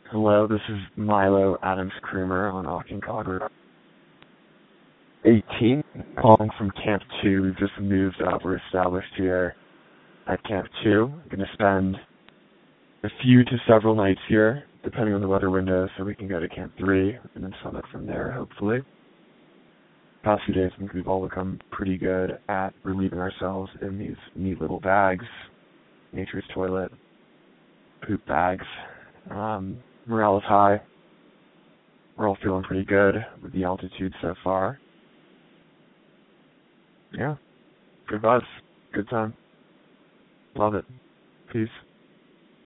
Hello, this is Milo Adams Creamer on Auchincogler 18, calling from Camp 2. We've just moved up. We're established here at Camp 2. We're going to spend a few to several nights here, depending on the weather window, so we can go to Camp 3 and then summit from there, hopefully. Past few days, I think we've all become pretty good at relieving ourselves in these neat little bags. Nature's toilet, poop bags. Morale is high. We're all feeling pretty good with the altitude so far. Yeah, good vibes, good time. Love it. Peace.